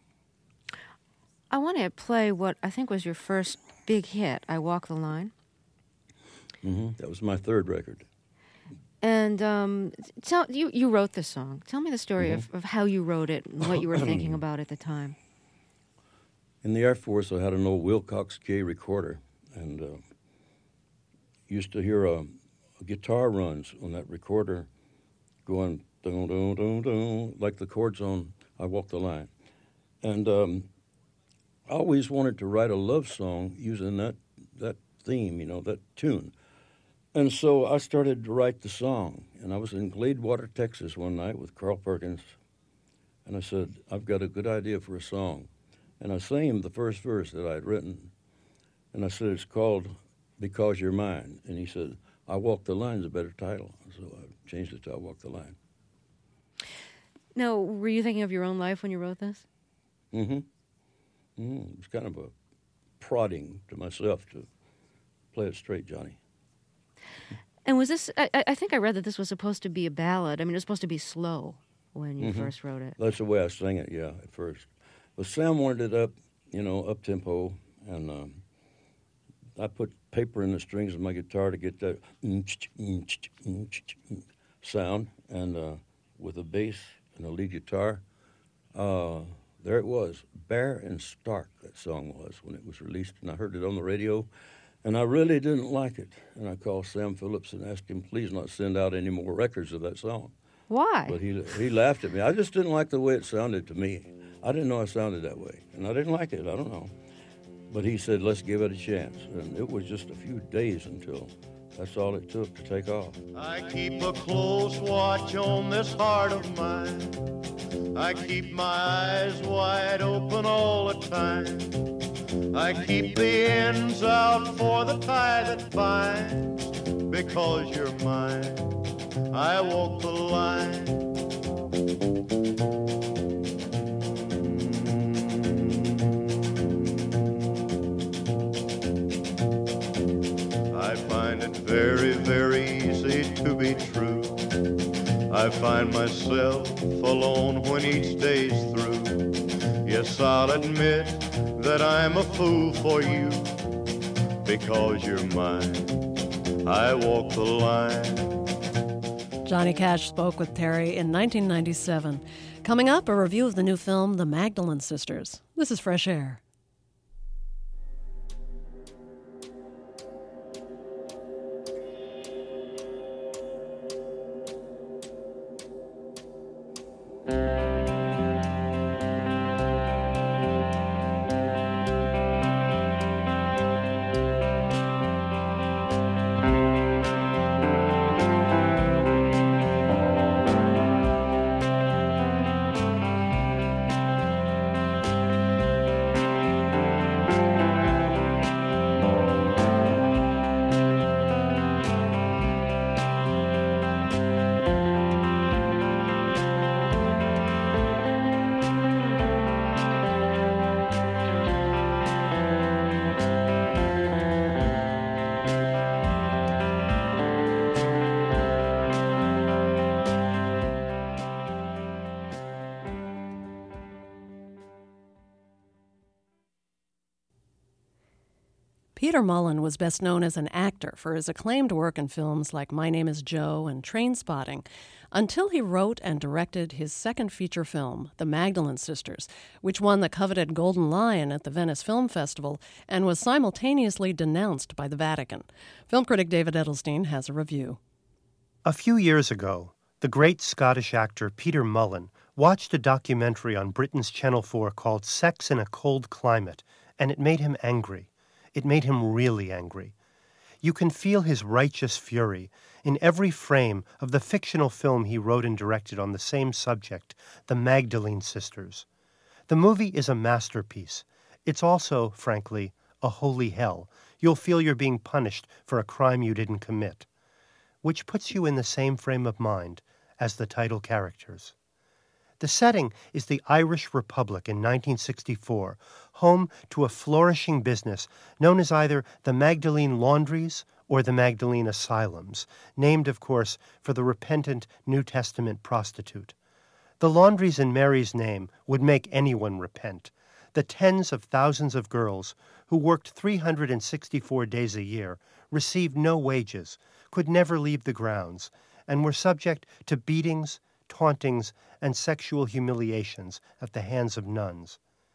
C: I want to play what I think was your first big hit, I Walk the Line.
H: Mm-hmm. That was my third record.
C: And um, tell you you wrote the song. Tell me the story mm-hmm. of, of how you wrote it and what you were thinking about at the time.
H: In the Air Force, I had an old Wilcox K recorder, and uh, used to hear a, a guitar runs on that recorder going dun dun dun dun like the chords on I Walk the Line. And um, I always wanted to write a love song using that that theme, you know, that tune. And so I started to write the song, and I was in Gladewater, Texas one night with Carl Perkins, and I said, I've got a good idea for a song. And I sang him the first verse that I'd written, and I said, it's called Because You're Mine. And he said, I Walk the Line's a better title. So I changed it to I Walk the Line.
C: Now, were you thinking of your own life when you wrote this?
H: Mm-hmm. Mm-hmm. It was kind of a prodding to myself to play it straight, Johnny.
C: And was this, I, I think I read that this was supposed to be a ballad. I mean, it was supposed to be slow when you
H: mm-hmm.
C: first wrote it.
H: That's the way I sang it, yeah, at first. But Sam wanted it up, you know, up-tempo, and um, I put paper in the strings of my guitar to get that sound, and uh, with a bass and a lead guitar, uh, there it was, bare and stark, that song was, when it was released, and I heard it on the radio. And I really didn't like it. And I called Sam Phillips and asked him, please not send out any more records of that song.
C: Why?
H: But he he laughed at me. I just didn't like the way it sounded to me. I didn't know I sounded that way. And I didn't like it. I don't know. But he said, let's give it a chance. And it was just a few days until that's all it took to take off.
G: I keep a close watch on this heart of mine. I keep my eyes wide open all the time. I keep the ends out for the tie that binds. Because you're mine, I walk the line. I find it very, very easy to be true. I find myself alone when each day's through. Yes, I'll admit that I'm a fool for you. Because you're mine, I walk the line.
A: Johnny Cash spoke with Terry in nineteen ninety-seven. Coming up, a review of the new film, The Magdalene Sisters. This is Fresh Air. Peter Mullen was best known as an actor for his acclaimed work in films like My Name is Joe and Trainspotting, until he wrote and directed his second feature film, The Magdalene Sisters, which won the coveted Golden Lion at the Venice Film Festival and was simultaneously denounced by the Vatican. Film critic David Edelstein has a review.
I: A few years ago, the great Scottish actor Peter Mullen watched a documentary on Britain's Channel four called Sex in a Cold Climate, and it made him angry. It made him really angry. You can feel his righteous fury in every frame of the fictional film he wrote and directed on the same subject, The Magdalene Sisters. The movie is a masterpiece. It's also, frankly, a holy hell. You'll feel you're being punished for a crime you didn't commit, which puts you in the same frame of mind as the title characters. The setting is the Irish Republic in nineteen sixty-four, home to a flourishing business known as either the Magdalene Laundries or the Magdalene Asylums, named, of course, for the repentant New Testament prostitute. The laundries in Mary's name would make anyone repent. The tens of thousands of girls who worked three hundred sixty-four days a year, received no wages, could never leave the grounds, and were subject to beatings, tauntings, and sexual humiliations at the hands of nuns.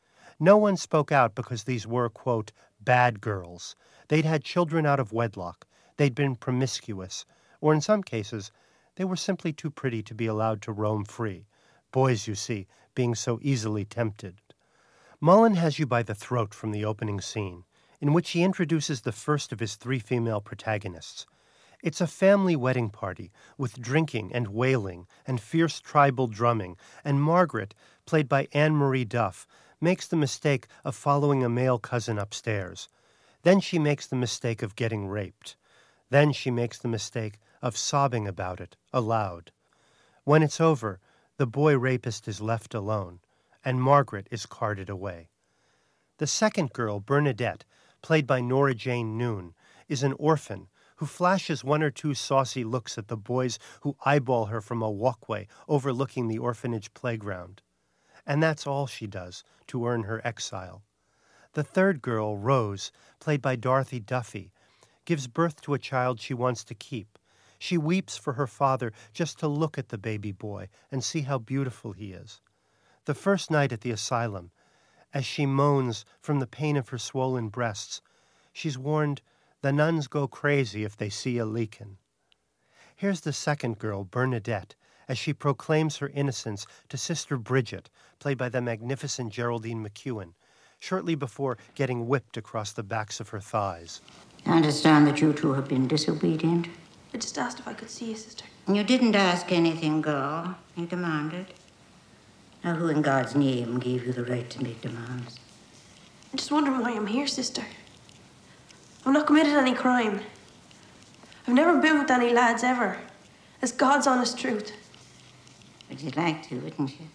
I: No one spoke out because these were, quote, bad girls. They'd had children out of wedlock. They'd been promiscuous. Or in some cases, they were simply too pretty to be allowed to roam free. Boys, you see, being so easily tempted. Mullen has you by the throat from the opening scene, in which he introduces the first of his three female protagonists. It's a family wedding party with drinking and wailing and fierce tribal drumming, and Margaret, played by Anne-Marie Duff, makes the mistake of following a male cousin upstairs. Then she makes the mistake of getting raped. Then she makes the mistake of sobbing about it aloud. When it's over, the boy rapist is left alone, and Margaret is carted away. The second girl, Bernadette, played by Nora Jane Noon, is an orphan who flashes one or two saucy looks at the boys who eyeball her from a walkway overlooking the orphanage playground. And that's all she does to earn her exile. The third girl, Rose, played by Dorothy Duffy, gives birth to a child she wants to keep. She weeps for her father just to look at the baby boy and see how beautiful he is. The first night at the asylum, as she moans from the pain of her swollen breasts, she's warned, the nuns go crazy if they see a leakin'. Here's the second girl, Bernadette, as she proclaims her innocence to Sister Bridget, played by the magnificent Geraldine McEwen, shortly before getting whipped across the backs of her thighs.
J: I understand that you two have been disobedient.
K: I just asked if I could see you, Sister.
J: You didn't ask anything, girl. You demanded. Now, who in God's name gave you the right to make demands?
K: I'm just wondering why I'm here, Sister. I've not committed any crime. I've never been with any lads ever. It's God's honest truth.
J: But you'd like to, wouldn't you?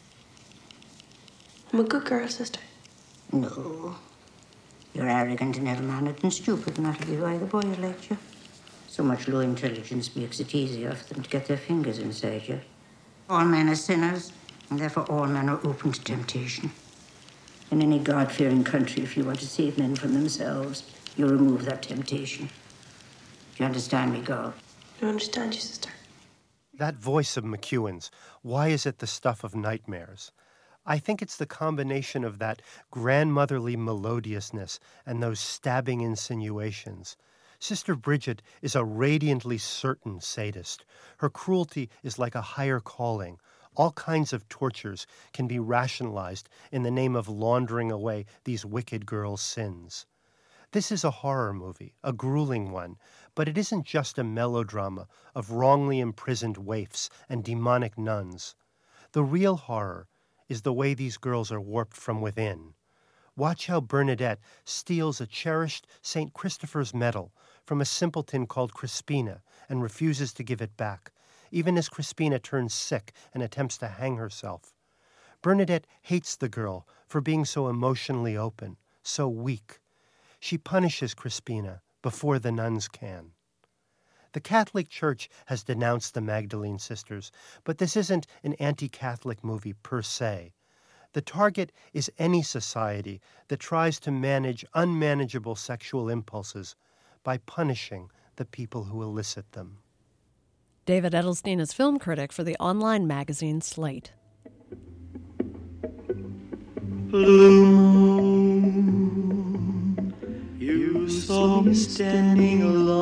K: I'm a good girl, Sister.
J: No. You're arrogant and ill-mannered and stupid, and that'll be why the boys liked you. So much low intelligence makes it easier for them to get their fingers inside you. All men are sinners, and therefore all men are open to temptation. In any God-fearing country, if you want to save men from themselves, you remove that temptation. Do you understand me, girl?
K: I understand you, sister.
I: That voice of McEwen's, why is it the stuff of nightmares? I think it's the combination of that grandmotherly melodiousness and those stabbing insinuations. Sister Bridget is a radiantly certain sadist. Her cruelty is like a higher calling. All kinds of tortures can be rationalized in the name of laundering away these wicked girls' sins. This is a horror movie, a grueling one, but it isn't just a melodrama of wrongly imprisoned waifs and demonic nuns. The real horror is the way these girls are warped from within. Watch how Bernadette steals a cherished Saint Christopher's medal from a simpleton called Crispina and refuses to give it back, even as Crispina turns sick and attempts to hang herself. Bernadette hates the girl for being so emotionally open, so weak. She punishes Crispina before the nuns can. The Catholic Church has denounced the Magdalene Sisters, but this isn't an anti-Catholic movie per se. The target is any society that tries to manage unmanageable sexual impulses by punishing the people who elicit them.
A: David Edelstein is film critic for the online magazine Slate.
B: Blue moon, you saw me standing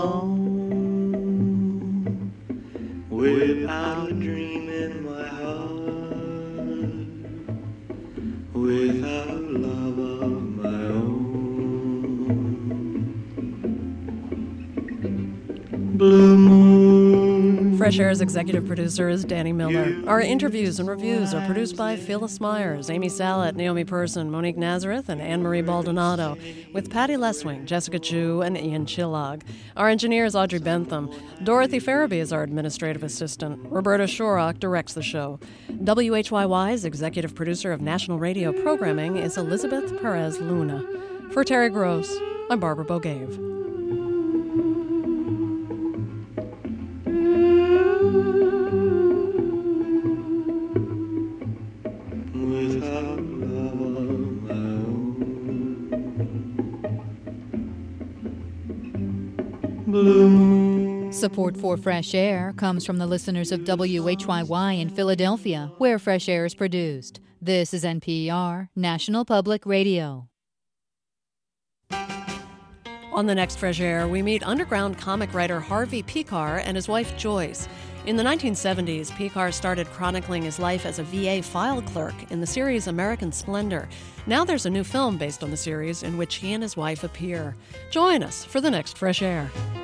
B: alone, without a dream in my heart, without love of my own. Blue moon.
A: Fresh Air's executive producer is Danny Miller. Our interviews and reviews are produced by Phyllis Myers, Amy Salet, Naomi Person, Monique Nazareth, and Anne-Marie Baldonado, with Patty Leswing, Jessica Chu, and Ian Chillog. Our engineer is Audrey Bentham. Dorothy Farabee is our administrative assistant. Roberta Shorrock directs the show. W H Y Y's executive producer of national radio programming is Elizabeth Perez Luna. For Terry Gross, I'm Barbara Bogave.
F: Support for Fresh Air comes from the listeners of W H Y Y in Philadelphia, where Fresh Air is produced. This is N P R, National Public Radio.
A: On the next Fresh Air, we meet underground comic writer Harvey Pekar and his wife Joyce. In the nineteen seventies, Pekar started chronicling his life as a V A file clerk in the series American Splendor. Now there's a new film based on the series in which he and his wife appear. Join us for the next Fresh Air.